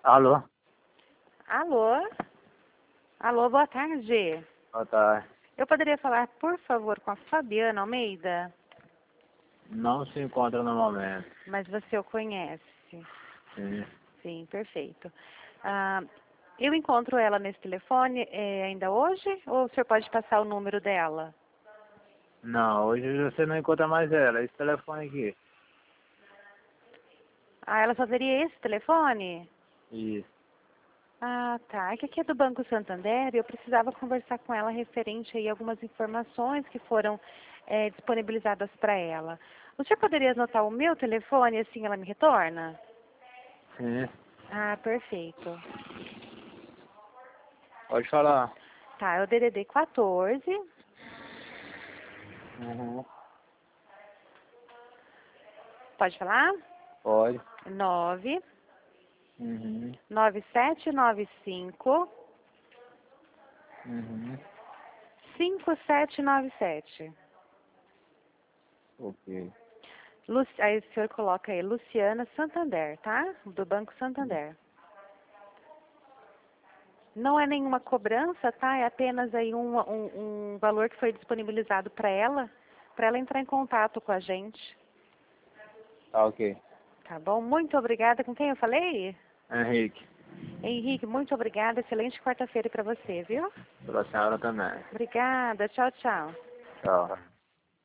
Alô? Alô? Alô, boa tarde. Boa tarde. Eu poderia falar, por favor, com a Fabiana Almeida? Não se encontra no momento. Mas você o conhece? Sim. Sim, perfeito. Eu encontro ela nesse telefone ainda hoje? Ou o senhor pode passar o número dela? Não, hoje você não encontra mais ela. Esse telefone aqui. Ah, ela só teria esse telefone? Isso. Ah, tá. É que aqui é do Banco Santander e eu precisava conversar com ela referente aí a algumas informações que foram disponibilizadas para ela. O senhor poderia anotar o meu telefone e assim ela me retorna? Sim. Ah, perfeito. Pode falar. Tá, é o DDD 14. Uhum. Pode falar? Pode. 9 Uhum. 9795 Uhum. 5797. Ok. Aí o senhor coloca aí, Luciana Santander, tá? Do Banco Santander. Não é nenhuma cobrança, tá? É apenas aí um valor que foi disponibilizado para ela entrar em contato com a gente. Tá ok. Tá bom? Muito obrigada. Com quem eu falei? Henrique. Henrique, muito obrigada. Excelente quarta-feira para você, viu? Pela senhora também. Obrigada. Tchau, tchau. Tchau.